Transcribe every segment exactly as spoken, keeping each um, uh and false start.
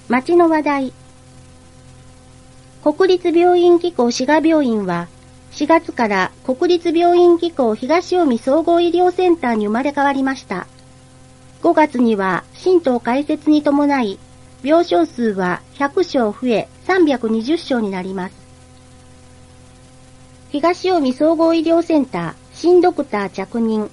町の話題。国立病院機構滋賀病院は、しがつから国立病院機構東近江総合医療センターに生まれ変わりました。ごがつには新棟開設に伴い、病床数はひゃくしょう増えさんびゃくにじゅっしょうになります。東近江総合医療センター新ドクター着任。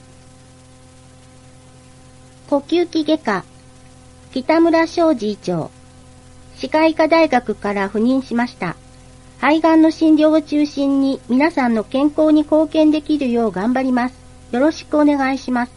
呼吸器外科、北村昌司医長。歯科医科大学から赴任しました。肺がんの診療を中心に皆さんの健康に貢献できるよう頑張ります。よろしくお願いします。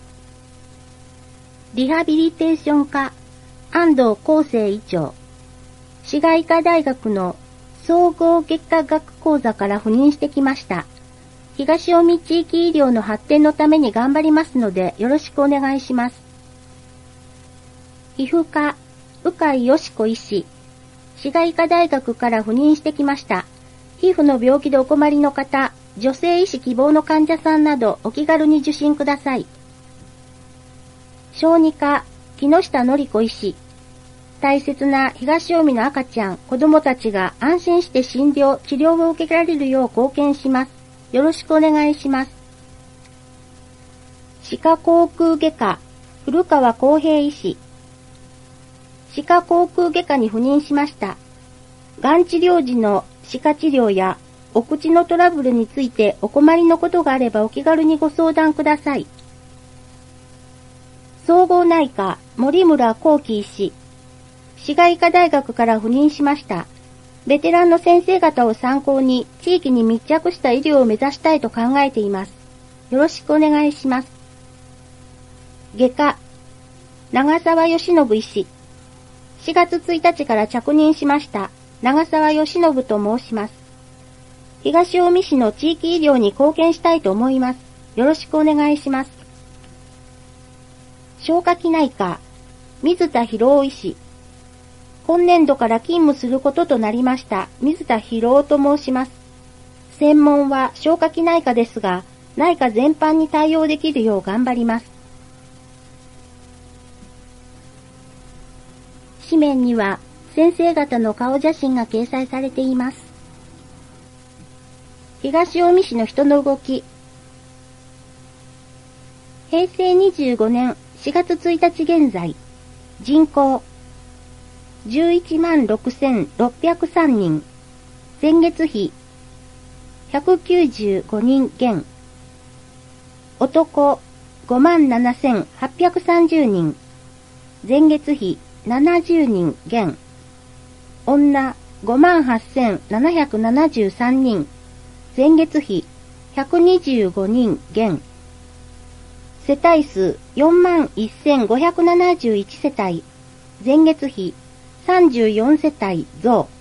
リハビリテーション科、安藤康生医長。歯科医科大学の総合外科学講座から赴任してきました。東近江地域医療の発展のために頑張りますのでよろしくお願いします。皮膚科、鵜飼よし子医師。歯科医科大学から赴任してきました。皮膚の病気でお困りの方、女性医師希望の患者さんなどお気軽に受診ください。小児科、木下典子医師。大切な東近江の赤ちゃん、子供たちが安心して診療、治療を受けられるよう貢献します。よろしくお願いします。歯科口腔外科、古川康平医師。歯科口腔外科に赴任しました。がん治療時の歯科治療やお口のトラブルについてお困りのことがあればお気軽にご相談ください。総合内科、森村幸喜医師。歯科医科大学から赴任しました。ベテランの先生方を参考に地域に密着した医療を目指したいと考えています。よろしくお願いします。外科、長澤義信医師。しがつついたちから着任しました。長澤義信と申します。東近江市の地域医療に貢献したいと思います。よろしくお願いします。消化器内科、水田博夫医師。今年度から勤務することとなりました水田博夫と申します。専門は消化器内科ですが、内科全般に対応できるよう頑張ります。紙面には先生方の顔写真が掲載されています。東近江市の人の動き。へいせいにじゅうごねんしがつついたち現在、人口じゅういちまんろくせんろっぴゃくさんにん、前月比ひゃくきゅうじゅうごにん減、男ごまんななせんはっぴゃくさんじゅうにん、前月比ななじゅうにん減、女ごまんはっせんななひゃくななじゅうさんにん、前月比ひゃくにじゅうごにん減、世帯数よんまんせんごひゃくななじゅういちせたい、前月比さんじゅうよんせたい増。